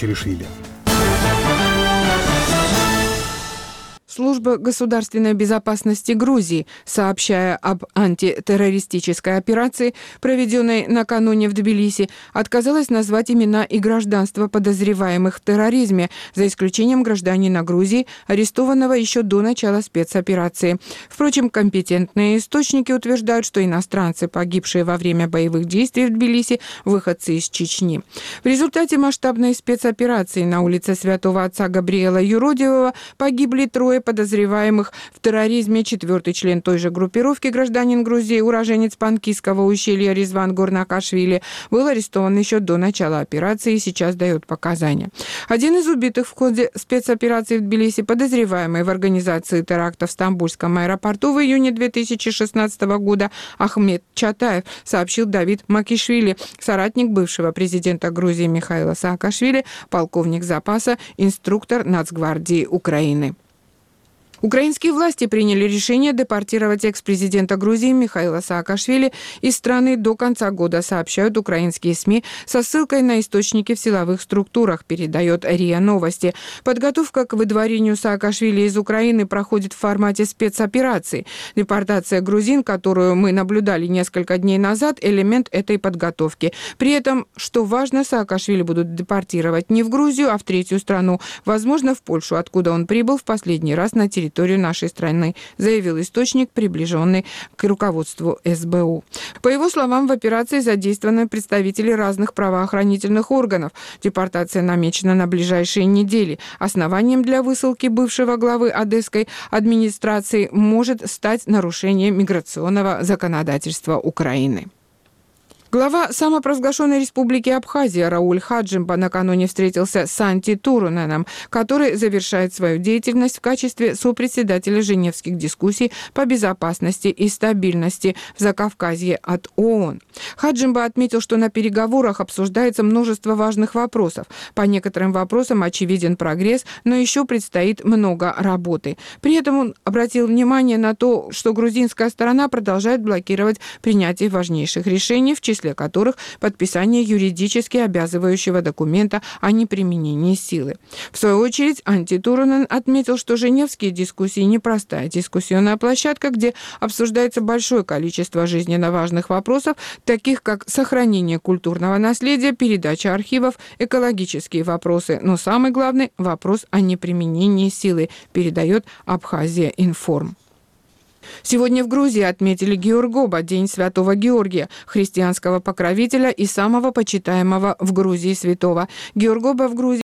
Макишвили. Служба государственной безопасности Грузии, сообщая об антитеррористической операции, проведенной накануне в Тбилиси, отказалась назвать имена и гражданство подозреваемых в терроризме, за исключением гражданина Грузии, арестованного еще до начала спецоперации. Впрочем, компетентные источники утверждают, что иностранцы, погибшие во время боевых действий в Тбилиси, выходцы из Чечни. В результате масштабной спецоперации на улице Святого Отца Габриэла Юродивого погибли 3 подозреваемых в терроризме. 4-й член той же группировки, гражданин Грузии, уроженец Панкисского ущелья Ризван Горнакашвили, был арестован еще до начала операции и сейчас дает показания. Один из убитых в ходе спецоперации в Тбилиси, подозреваемый в организации теракта в Стамбульском аэропорту в июне 2016 года, Ахмед Чатаев, сообщил Давид Макишвили, соратник бывшего президента Грузии Михаила Саакашвили, полковник запаса, инструктор Нацгвардии Украины. Украинские власти приняли решение депортировать экс-президента Грузии Михаила Саакашвили из страны до конца года, сообщают украинские СМИ со ссылкой на источники в силовых структурах, передает РИА Новости. Подготовка к выдворению Саакашвили из Украины проходит в формате спецоперации. Депортация грузин, которую мы наблюдали несколько дней назад, элемент этой подготовки. При этом, что важно, Саакашвили будут депортировать не в Грузию, а в третью страну, возможно, в Польшу, откуда он прибыл в последний раз на территорию нашей страны, заявил источник, приближенный к руководству СБУ. По его словам, в операции задействованы представители разных правоохранительных органов. Депортация намечена на ближайшие недели. Основанием для высылки бывшего главы одесской администрации может стать нарушение миграционного законодательства Украины. Глава самопровозглашенной республики Абхазия Рауль Хаджимба накануне встретился с Анти Туруненом, который завершает свою деятельность в качестве сопредседателя Женевских дискуссий по безопасности и стабильности в Закавказье от ООН. Хаджимба отметил, что на переговорах обсуждается множество важных вопросов. По некоторым вопросам очевиден прогресс, но еще предстоит много работы. При этом он обратил внимание на то, что грузинская сторона продолжает блокировать принятие важнейших решений, в числе которых подписание юридически обязывающего документа о неприменении силы. В свою очередь, Анти Турунен отметил, что женевские дискуссии – непростая дискуссионная площадка, где обсуждается большое количество жизненно важных вопросов, таких как сохранение культурного наследия, передача архивов, экологические вопросы, но самый главный – вопрос о неприменении силы, передает Абхазия Информ. Сегодня в Грузии отметили Георгоба, День Святого Георгия, христианского покровителя и самого почитаемого в Грузии святого. Георгоба в Грузии